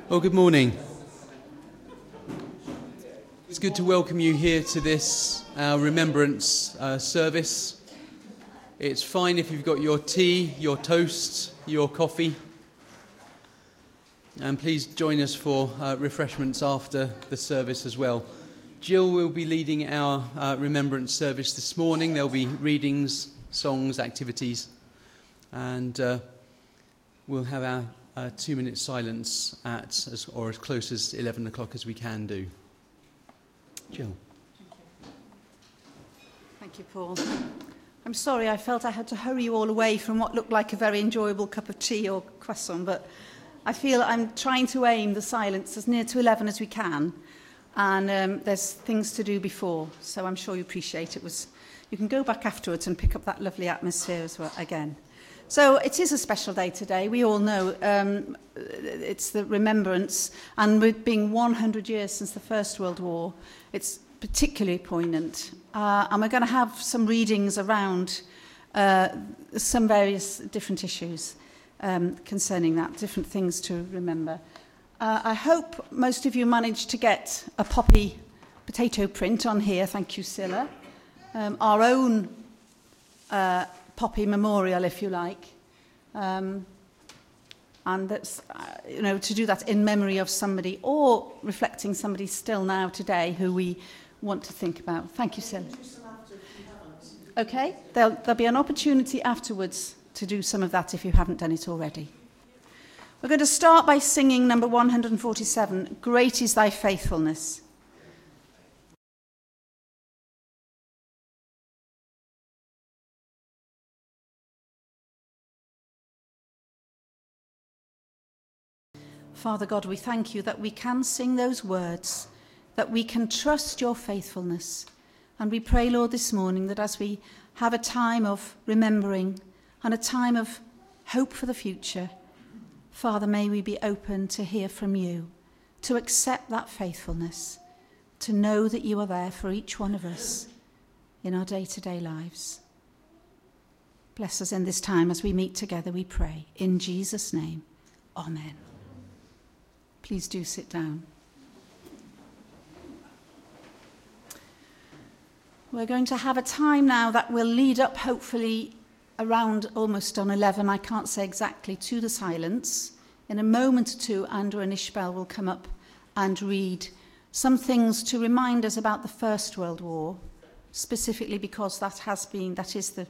Well, good morning. It's good to welcome you here to this remembrance service. It's fine if you've got your tea, your toast, your coffee. And please join us for refreshments after the service as well. Jill will be leading our remembrance service this morning. There'll be readings, songs, activities. And we'll have our 2-minute silence at as close as 11 o'clock as we can do. Jill. Thank you, Paul. I'm sorry, I felt I had to hurry you all away from what looked like a very enjoyable cup of tea or croissant, but I feel I'm trying to aim the silence as near to 11 as we can, and there's things to do before, so I'm sure you appreciate it. You can go back afterwards and pick up that lovely atmosphere as well again. So it is a special day today. We all know it's the remembrance, and with being 100 years since the First World War, it's particularly poignant. And we're going to have some readings around some various different issues concerning that, different things to remember. I hope most of you managed to get a Poppy potato print on here. Thank you, Scylla. Our own Poppy memorial, if you like, and that's to do that in memory of somebody or reflecting somebody still now today who we want to think about. Thank you, Sil. Okay, there'll be an opportunity afterwards to do some of that if you haven't done it already. We're going to start by singing number 147, "Great is Thy Faithfulness." Father God, we thank you that we can sing those words, that we can trust your faithfulness. And we pray, Lord, this morning that as we have a time of remembering and a time of hope for the future, Father, may we be open to hear from you, to accept that faithfulness, to know that you are there for each one of us in our day-to-day lives. Bless us in this time as we meet together, we pray. In Jesus' name, amen. Please do sit down. We're going to have a time now that will lead up, hopefully, around almost on 11, I can't say exactly, to the silence. In a moment or two, Andrew and Ishbel will come up and read some things to remind us about the First World War, specifically because that is the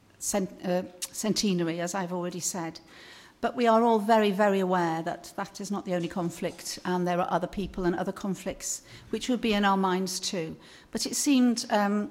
centenary, as I've already said. But we are all very, very aware that that is not the only conflict, and there are other people and other conflicts which would be in our minds too. But it seemed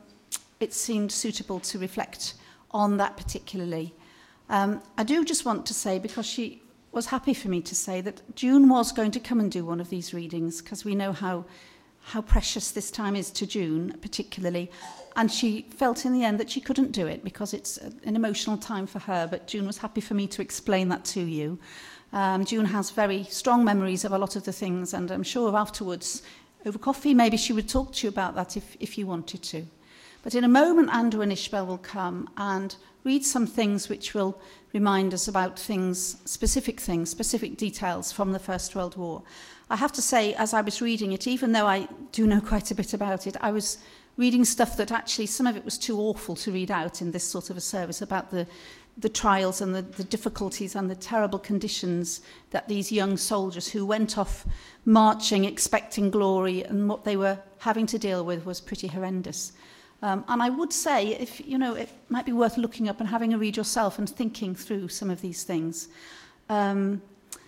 suitable to reflect on that particularly. I do just want to say, because she was happy for me to say, that June was going to come and do one of these readings, because we know how precious this time is to June particularly, and she felt in the end that she couldn't do it because it's an emotional time for her, but June was happy for me to explain that to you. June has very strong memories of a lot of the things, and I'm sure afterwards, over coffee, maybe she would talk to you about that if you wanted to. But in a moment, Andrew and Ishbel will come and read some things which will remind us about specific details from the First World War. I have to say, as I was reading it, even though I do know quite a bit about it, I was reading stuff that actually some of it was too awful to read out in this sort of a service, about the trials and the difficulties and the terrible conditions that these young soldiers who went off marching, expecting glory, and what they were having to deal with was pretty horrendous. And I would say, it might be worth looking up and having a read yourself and thinking through some of these things. And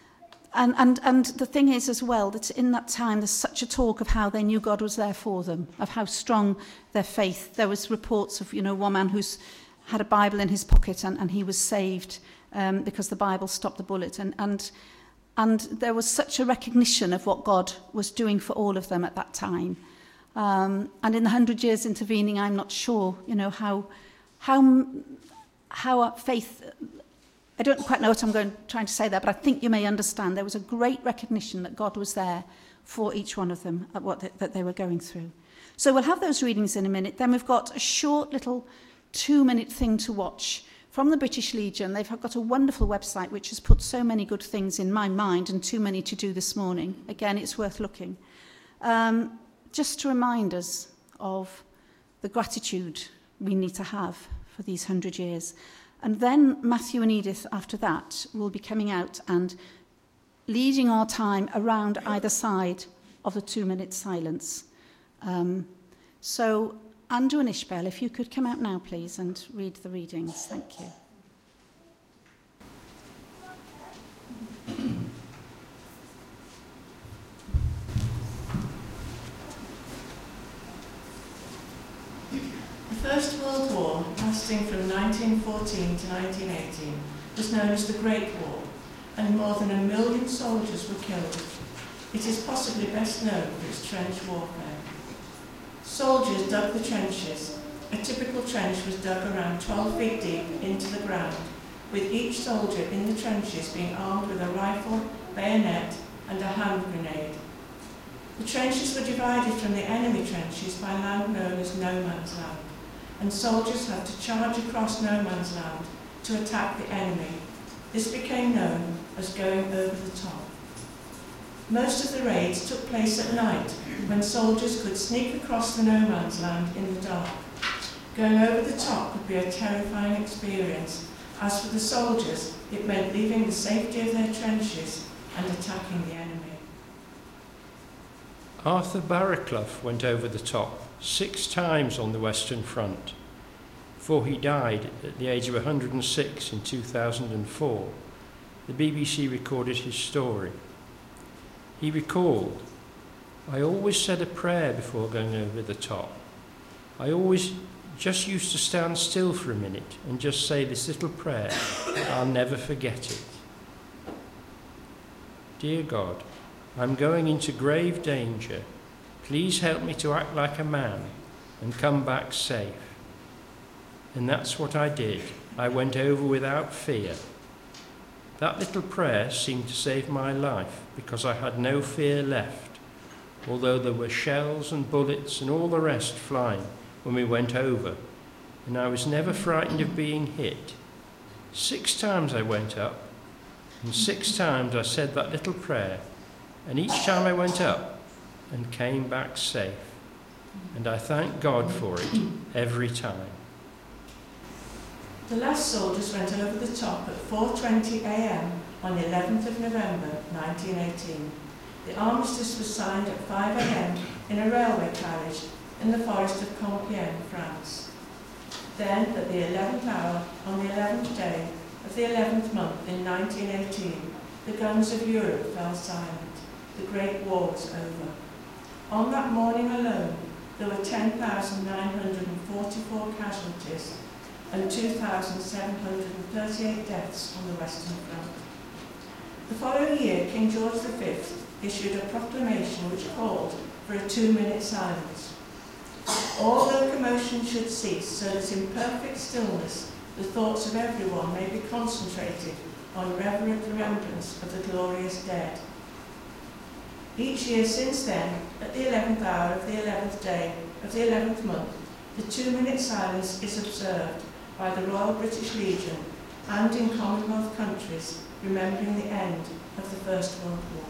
the thing is as well, that in that time there's such a talk of how they knew God was there for them, of how strong their faith. There was reports of, one man who's had a Bible in his pocket and he was saved because the Bible stopped the bullet. And there was such a recognition of what God was doing for all of them at that time. And in the 100 years intervening, I'm not sure, how our faith. I don't quite know what I'm trying to say there, but I think you may understand there was a great recognition that God was there for each one of them at that they were going through. So we'll have those readings in a minute. Then we've got a short little 2-minute thing to watch from the British Legion. They've got a wonderful website which has put so many good things in my mind and too many to do this morning. Again, it's worth looking. Just to remind us of the gratitude we need to have for these 100 years. And then Matthew and Edith, after that, will be coming out and leading our time around either side of the 2-minute silence. So Andrew and Ishbel, if you could come out now, please, and read the readings. Thank you. The First World War, lasting from 1914 to 1918, was known as the Great War, and more than 1 million soldiers were killed. It is possibly best known for its trench warfare. Soldiers dug the trenches. A typical trench was dug around 12 feet deep into the ground, with each soldier in the trenches being armed with a rifle, bayonet, and a hand grenade. The trenches were divided from the enemy trenches by land known as no man's land, and soldiers had to charge across no man's land to attack the enemy. This became known as going over the top. Most of the raids took place at night, when soldiers could sneak across the no man's land in the dark. Going over the top would be a terrifying experience. As for the soldiers, it meant leaving the safety of their trenches and attacking the enemy. Arthur Barraclough went over the top 6 times on the Western Front, before he died at the age of 106 in 2004. The BBC recorded his story. He recalled, "I always said a prayer before going over the top. I always just used to stand still for a minute and just say this little prayer. I'll never forget it. Dear God, I'm going into grave danger. Please help me to act like a man and come back safe." And that's what I did. I went over without fear. That little prayer seemed to save my life because I had no fear left, although there were shells and bullets and all the rest flying when we went over, and I was never frightened of being hit. 6 times I went up, and 6 times I said that little prayer, and each time I went up and came back safe, and I thank God for it every time. The last soldiers went over the top at 4:20 a.m. on the 11th of November 1918. The armistice was signed at 5 a.m. in a railway carriage in the forest of Compiègne, France. Then, at the 11th hour, on the 11th day of the 11th month in 1918, the guns of Europe fell silent. The Great War was over. On that morning alone, there were 10,944 casualties and 2,738 deaths on the Western Front. The following year, King George V issued a proclamation which called for a 2-minute silence. All locomotion should cease so that in perfect stillness the thoughts of everyone may be concentrated on reverent remembrance of the glorious dead. Each year since then, at the 11th hour of the 11th day of the 11th month, the 2-minute silence is observed by the Royal British Legion and in Commonwealth countries, remembering the end of the First World War.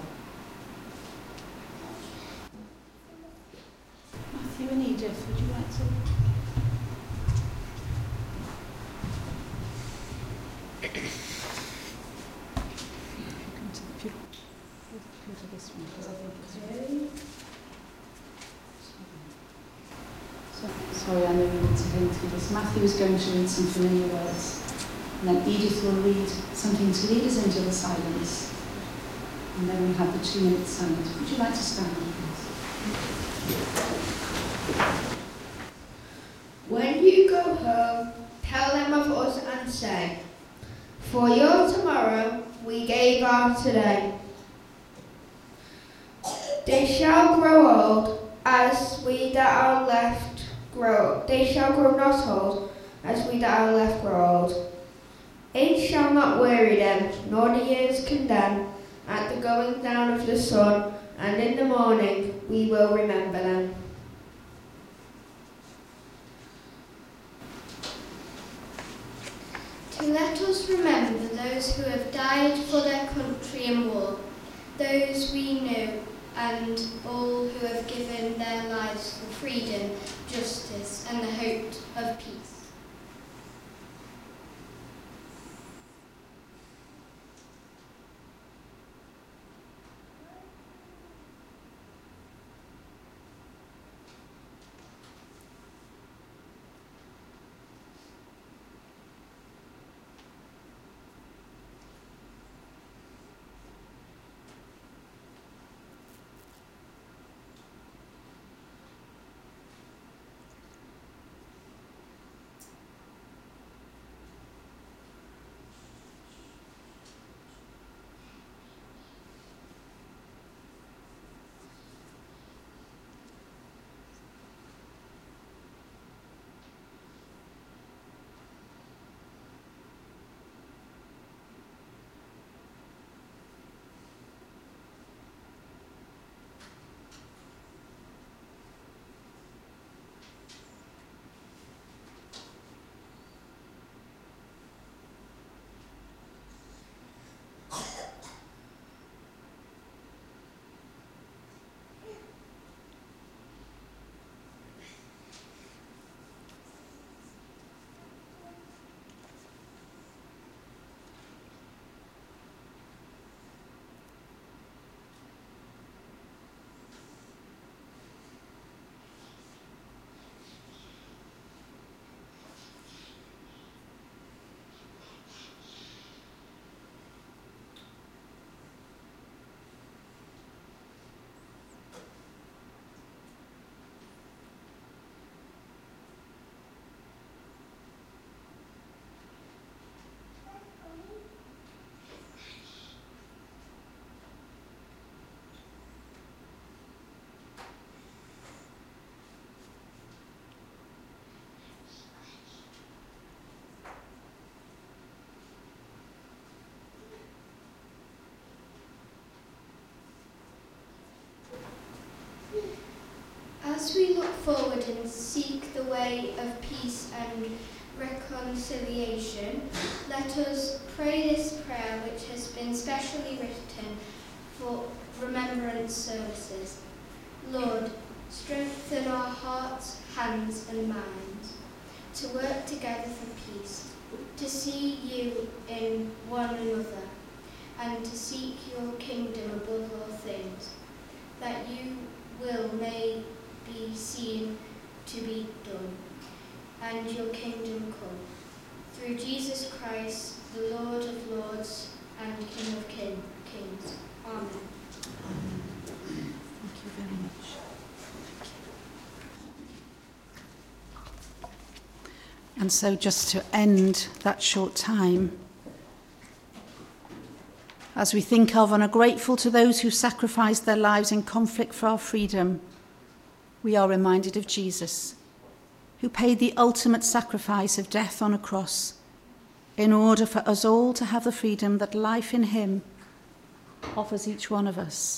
Matthew and Edith, would you like to? Sorry, I know we need to go through this. Matthew is going to read some familiar words, and then Edith will read something to lead us into the silence, and then we'll have the 2-minute silence. Would you like to stand, please? When you go home, tell them of us and say, for your tomorrow we gave our today. They shall grow old as we that are left grow. They shall grow not old as we that are left grow old. Age shall not weary them, nor the years condemn. At the going down of the sun, and in the morning we will remember them. let us remember those who have died for their country in war, those we know, and all who have given their lives for freedom, justice, and the hope of peace. As we look forward and seek the way of peace and reconciliation, let us pray this prayer which has been specially written for remembrance services. Lord, strengthen our hearts, hands and minds to work together for peace, to see you in one another, and to seek your kingdom above all things, that you will may be seen to be done, and your kingdom come. Through Jesus Christ, the Lord of lords and King of kings. Amen. Thank you very much. And so just to end that short time, as we think of and are grateful to those who sacrificed their lives in conflict for our freedom, we are reminded of Jesus, who paid the ultimate sacrifice of death on a cross in order for us all to have the freedom that life in him offers each one of us.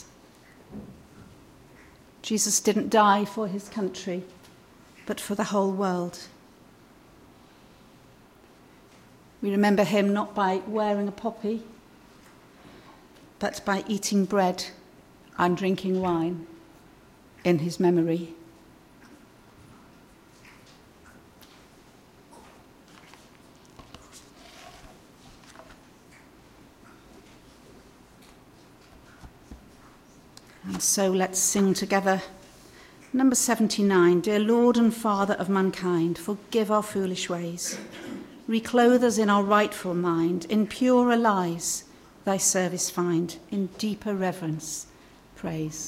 Jesus didn't die for his country, but for the whole world. We remember him not by wearing a poppy, but by eating bread and drinking wine in his memory. And so let's sing together number 79, Dear Lord and Father of mankind, forgive our foolish ways. Reclothe us in our rightful mind, in purer lies thy service find, in deeper reverence praise.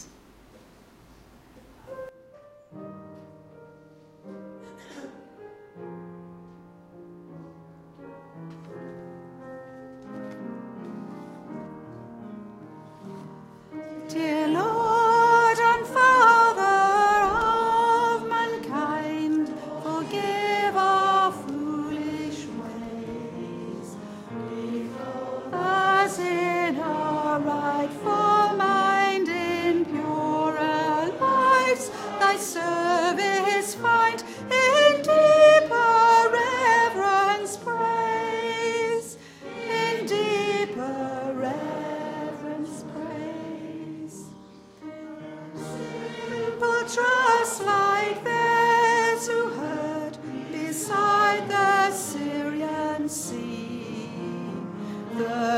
Dear Lord and Father of mankind, forgive our foolish ways. Reclothe us in our rightful mind, in pure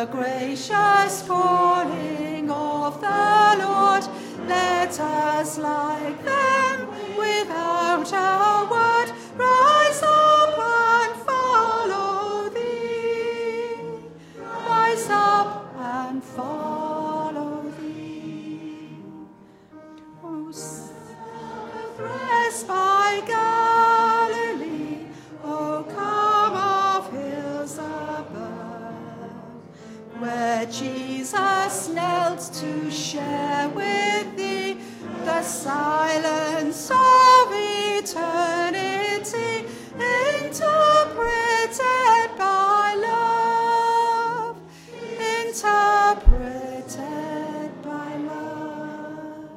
gracious calling of the Lord. Let us, like them, without a word, rise up and follow thee. Rise up and follow thee. O rest by Galilee, O come of hills above, where Jesus knelt to share with thee the silence of eternity, interpreted by love, interpreted by love.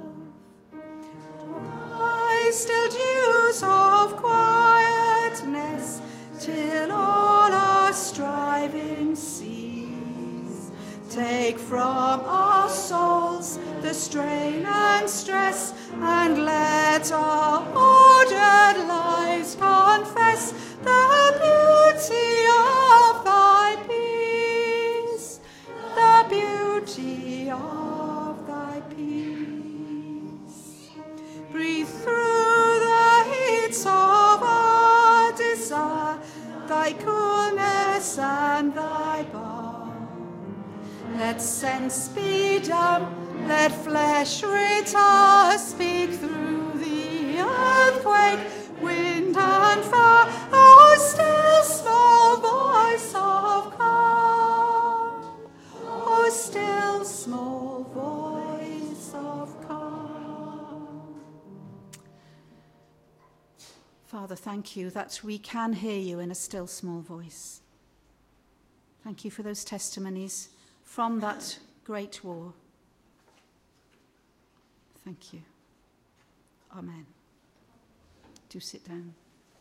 I still dews of quietness till all our striving cease. Take from our souls the strain and stress, and let our ordered lives confess the beauty of thy peace, the beauty of thy peace. Breathe through the heats of our desire thy coolness and thy balm. Let sense be dumb, let flesh retire, speak through the earthquake, wind and fire, O still small voice of calm, O still small voice of calm. Father, thank you that we can hear you in a still small voice. Thank you for those testimonies from that great war. Thank you. Amen. Do sit down.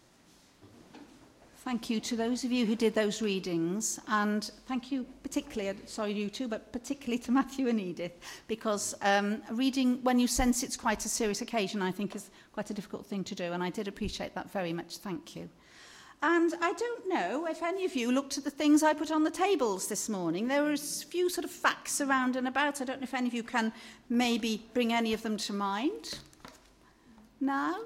Thank you to those of you who did those readings, and thank you particularly, sorry you too, but particularly to Matthew and Edith, because reading when you sense it's quite a serious occasion, I think is quite a difficult thing to do, and I did appreciate that very much. Thank you. And I don't know if any of you looked at the things I put on the tables this morning. There were a few sort of facts around and about. I don't know if any of you can maybe bring any of them to mind. No?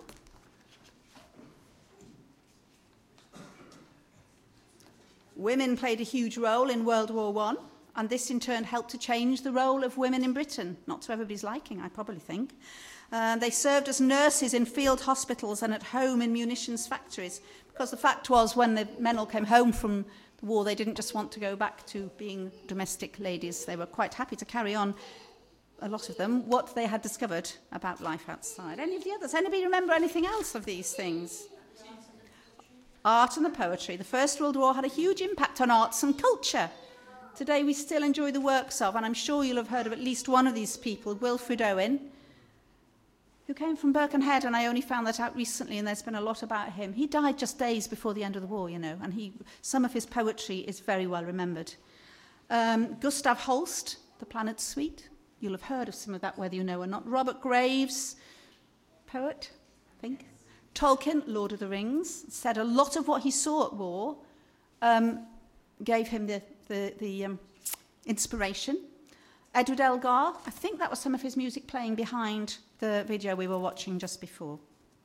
Women played a huge role in World War I, and this in turn helped to change the role of women in Britain. Not to everybody's liking, I probably think. They served as nurses in field hospitals and at home in munitions factories. Because the fact was, when the men all came home from the war, they didn't just want to go back to being domestic ladies. They were quite happy to carry on, a lot of them, what they had discovered about life outside. Any of the others? Anybody remember anything else of these things? Art and the poetry. The First World War had a huge impact on arts and culture. Today we still enjoy the works of, and I'm sure you'll have heard of at least one of these people, Wilfred Owen, who came from Birkenhead, and I only found that out recently, and there's been a lot about him. He died just days before the end of the war, you know, and some of his poetry is very well remembered. Gustav Holst, The Planet Suite. You'll have heard of some of that, whether you know or not. Robert Graves, poet, I think. Tolkien, Lord of the Rings, said a lot of what he saw at war gave him the inspiration. Edward Elgar, I think that was some of his music playing behind the video we were watching just before.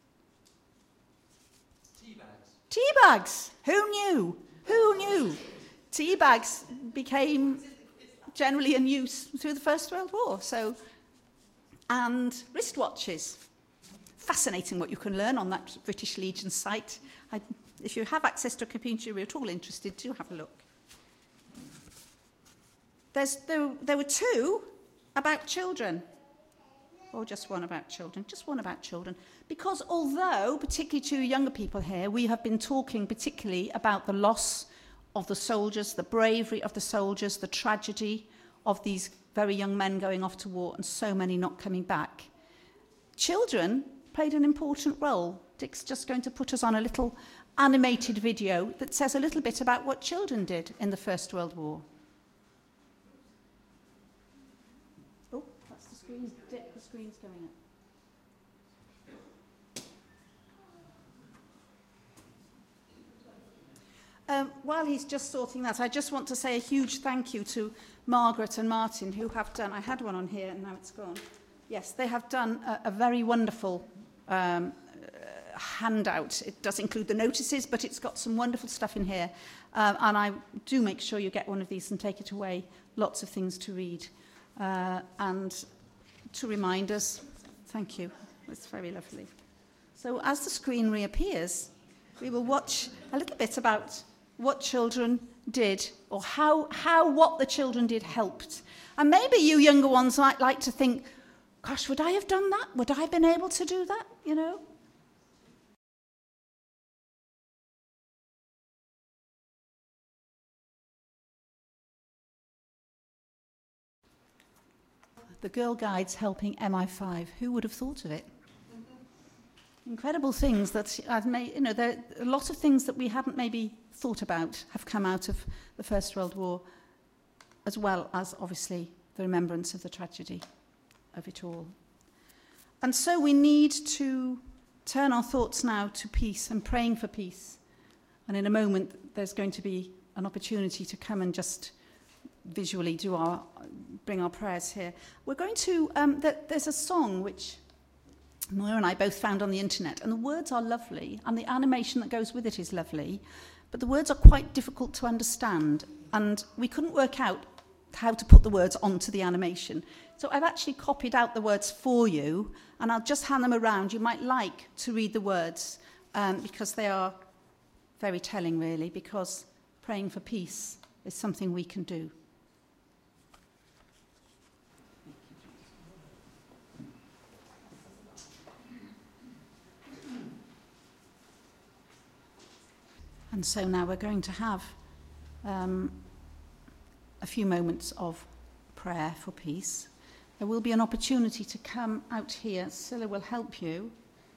Tea bags. Who knew? Who knew? Tea bags became generally in use through the First World War. And wristwatches. Fascinating what you can learn on that British Legion site. If you have access to a computer, you're at all interested, do have a look. There were two about children. Or just one about children. Just one about children. Because although, particularly to younger people here, we have been talking particularly about the loss of the soldiers, the bravery of the soldiers, the tragedy of these very young men going off to war and so many not coming back. Children played an important role. Dick's just going to put us on a little animated video that says a little bit about what children did in the First World War. Oh, that's the screen. Dick, the screen's going up. while he's just sorting that, I just want to say a huge thank you to Margaret and Martin, who have done, I had one on here and now it's gone. Yes, they have done a very wonderful handout. It does include the notices, but it's got some wonderful stuff in here. And I do make sure you get one of these and take it away. Lots of things to read. And to remind us, thank you. It's very lovely. So as the screen reappears, we will watch a little bit about what children did, or how what the children did helped. And maybe you younger ones might like to think, gosh, would I have done that? Would I have been able to do that, you know? The Girl Guides helping MI5. Who would have thought of it? Incredible things that I've made, you know, there a lot of things that we hadn't maybe thought about have come out of the First World War, as well as obviously the remembrance of the tragedy of it all. And so we need to turn our thoughts now to peace and praying for peace. And in a moment, there's going to be an opportunity to come and just visually bring our prayers here. We're going to, there's a song which Moira and I both found on the internet, and the words are lovely, and the animation that goes with it is lovely, but the words are quite difficult to understand, and we couldn't work out how to put the words onto the animation. So I've actually copied out the words for you, and I'll just hand them around. You might like to read the words, because they are very telling, really, because praying for peace is something we can do. And so now we're going to have a few moments of prayer for peace. There will be an opportunity to come out here. Scylla will help you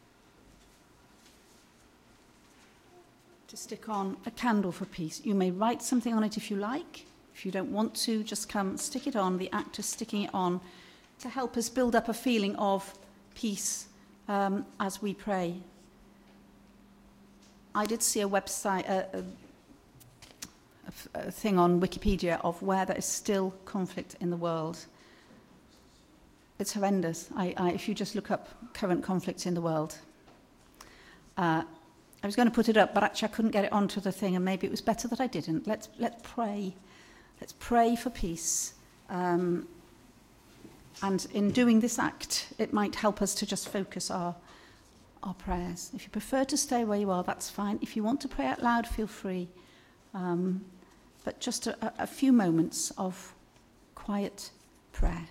to stick on a candle for peace. You may write something on it if you like. If you don't want to, just come stick it on. The act of sticking it on to help us build up a feeling of peace as we pray. I did see a website, a thing on Wikipedia of where there is still conflict in the world. It's horrendous. If you just look up current conflicts in the world. I was going to put it up, but actually I couldn't get it onto the thing, and maybe it was better that I didn't. Let's pray. Let's pray for peace. And in doing this act, it might help us to just focus our prayers. If you prefer to stay where you are, that's fine. If you want to pray out loud, feel free. But just a few moments of quiet prayer.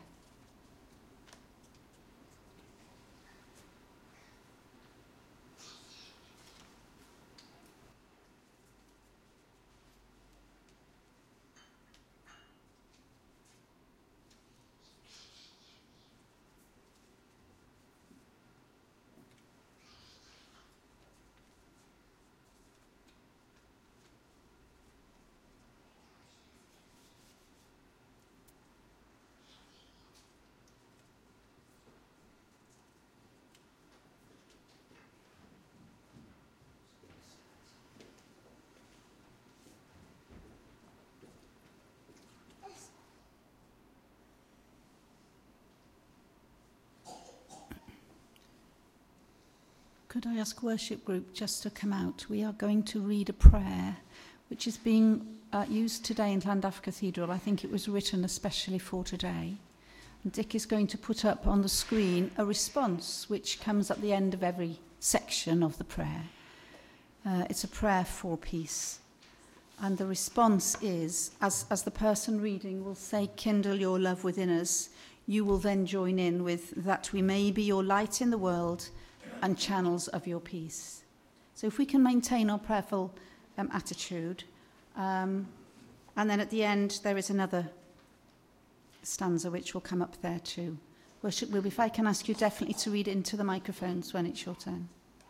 Could I ask worship group just to come out? We are going to read a prayer which is being used today in Llandaff Cathedral. I think it was written especially for today. And Dick is going to put up on the screen a response which comes at the end of every section of the prayer. It's a prayer for peace. And the response is, as the person reading will say, "Kindle your love within us," you will then join in with, "That we may be your light in the world and channels of your peace." So if we can maintain our prayerful attitude, and then at the end there is another stanza which will come up there too. Worship Will, if I can ask you definitely to read into the microphones when it's your turn.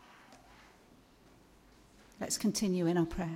Let's continue in our prayer.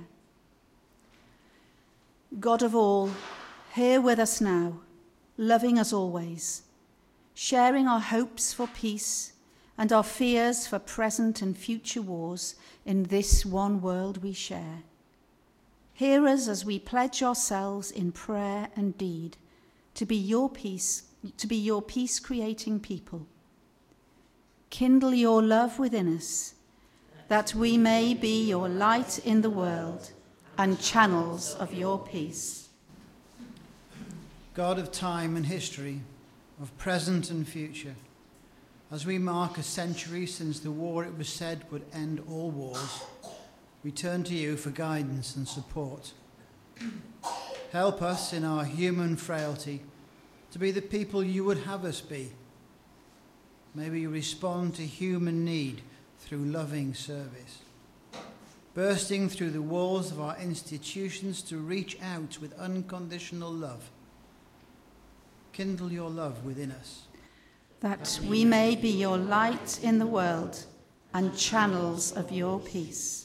God of all, here with us now, loving us always, sharing our hopes for peace and our fears for present and future wars in this one world we share. Hear us as we pledge ourselves in prayer and deed to be your peace-creating people. Kindle your love within us, that we may be your light in the world and channels of your peace. God of time and history, of present and future, as we mark a century since the war it was said would end all wars, we turn to you for guidance and support. Help us in our human frailty to be the people you would have us be. May we respond to human need through loving service, bursting through the walls of our institutions to reach out with unconditional love. Kindle your love within us, that we may be your light in the world and channels of your peace.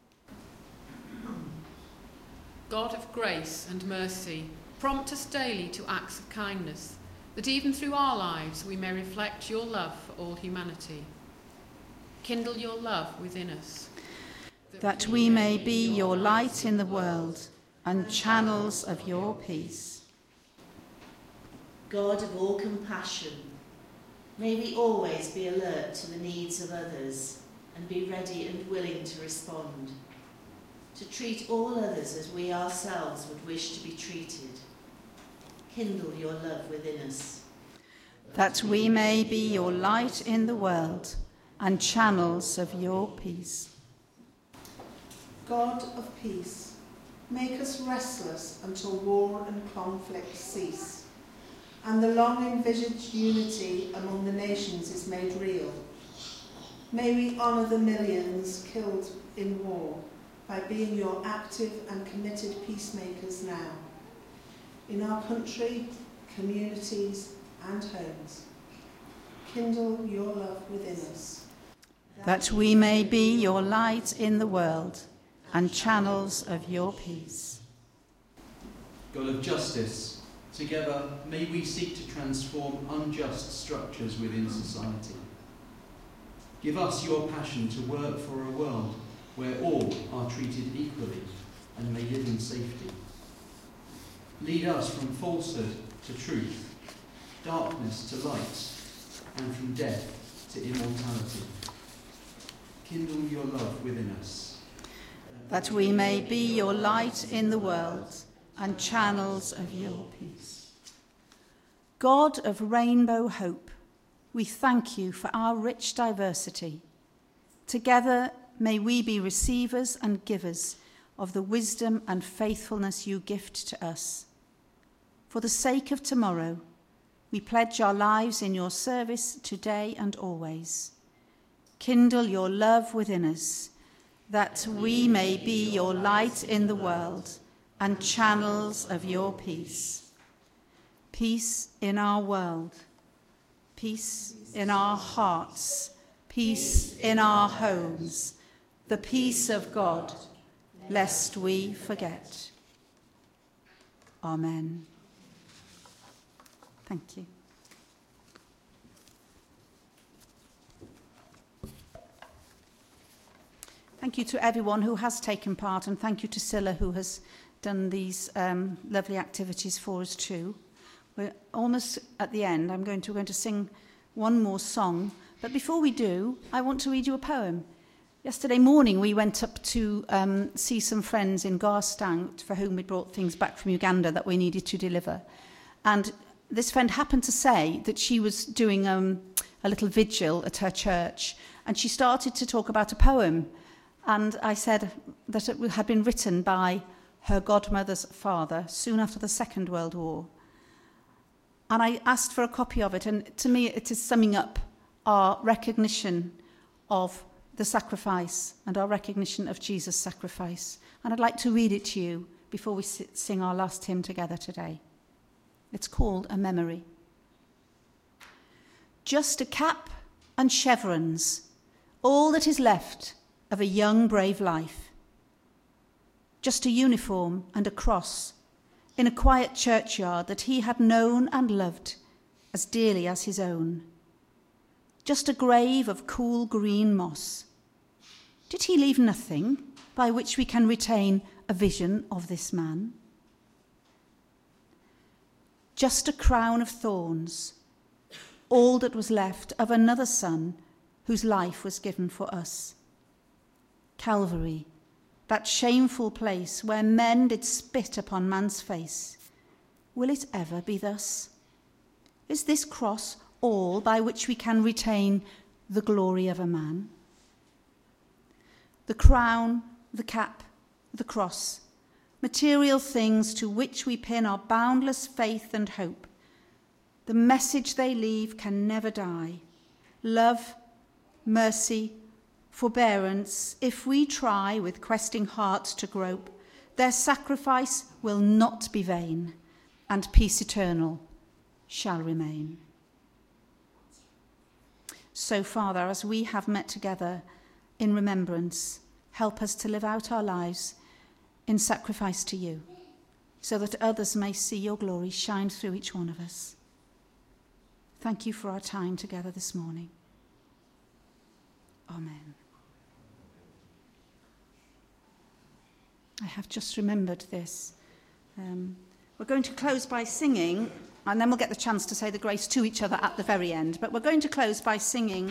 God of grace and mercy, prompt us daily to acts of kindness, that even through our lives we may reflect your love for all humanity. Kindle your love within us, that we may be your light in the world and channels of your peace. God of all compassion, may we always be alert to the needs of others and be ready and willing to respond, to treat all others as we ourselves would wish to be treated. Kindle your love within us, that we may be your light in the world and channels of your peace. God of peace, make us restless until war and conflict cease, and the long-envisaged unity among the nations is made real. May we honour the millions killed in war by being your active and committed peacemakers now, in our country, communities and homes. Kindle your love within us, that we may be your light in the world and channels of your peace. God of justice, together may we seek to transform unjust structures within society. Give us your passion to work for a world where all are treated equally and may live in safety. Lead us from falsehood to truth, darkness to light, and from death to immortality. Kindle your love within us, that we may be your light in the world and channels of your peace. God of rainbow hope, we thank you for our rich diversity. Together, may we be receivers and givers of the wisdom and faithfulness you gift to us. For the sake of tomorrow, we pledge our lives in your service today and always. Kindle your love within us, that we may be your light in the world and channels of your peace. Peace in our world, peace in our hearts, peace in our homes, the peace of God, lest we forget. Amen. Thank you. Thank you to everyone who has taken part, and thank you to Scylla who has done these lovely activities for us too. We're almost at the end. We're going to sing one more song, but before we do, I want to read you a poem. Yesterday morning we went up to see some friends in Garstang for whom we brought things back from Uganda that we needed to deliver, and this friend happened to say that she was doing a little vigil at her church, and she started to talk about a poem. And I said that it had been written by her godmother's father soon after the Second World War. And I asked for a copy of it, and to me it is summing up our recognition of the sacrifice and our recognition of Jesus' sacrifice. And I'd like to read it to you before we sing our last hymn together today. It's called A Memory. Just a cap and chevrons, all that is left of a young, brave life. Just a uniform and a cross in a quiet churchyard that he had known and loved as dearly as his own. Just a grave of cool green moss. Did he leave nothing by which we can retain a vision of this man. Just a crown of thorns, all that was left of another son whose life was given for us. Calvary, that shameful place where men did spit upon man's face. Will it ever be thus? Is this cross all by which we can retain the glory of a man? The crown, the cap, the cross, material things to which we pin our boundless faith and hope. The message they leave can never die. Love, mercy, forbearance, if we try with questing hearts to grope, their sacrifice will not be vain, and peace eternal shall remain. So, Father, as we have met together in remembrance, help us to live out our lives in sacrifice to you, so that others may see your glory shine through each one of us. Thank you for our time together this morning. Amen. I have just remembered this. We're going to close by singing, and then we'll get the chance to say the grace to each other at the very end. But we're going to close by singing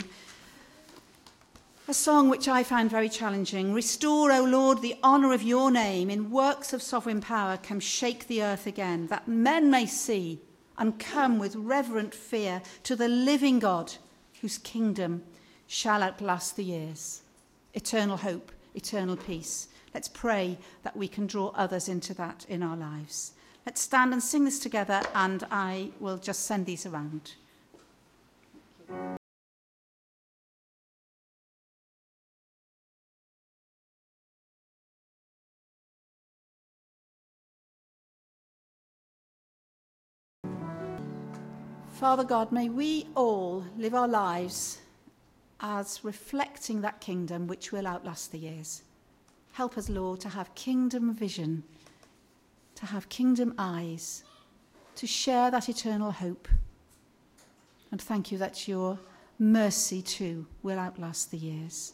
a song which I find very challenging. Restore, O Lord, the honour of your name. In works of sovereign power, come shake the earth again, that men may see and come with reverent fear to the living God, whose kingdom shall outlast the years. Eternal hope, eternal peace. Let's pray that we can draw others into that in our lives. Let's stand and sing this together, and I will just send these around. Father God, may we all live our lives as reflecting that kingdom which will outlast the years. Help us, Lord, to have kingdom vision, to have kingdom eyes, to share that eternal hope. And thank you that your mercy too will outlast the years.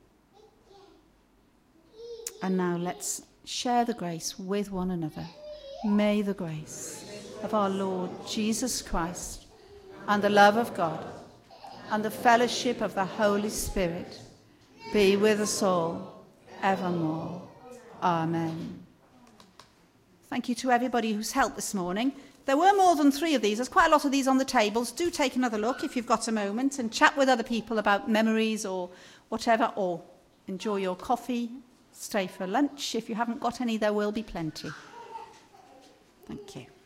And now let's share the grace with one another. May the grace of our Lord Jesus Christ and the love of God and the fellowship of the Holy Spirit be with us all evermore. Amen. Thank you to everybody who's helped this morning. There were more than 3 of these. There's quite a lot of these on the tables. Do take another look if you've got a moment and chat with other people about memories or whatever, or enjoy your coffee, stay for lunch. If you haven't got any, there will be plenty. Thank you.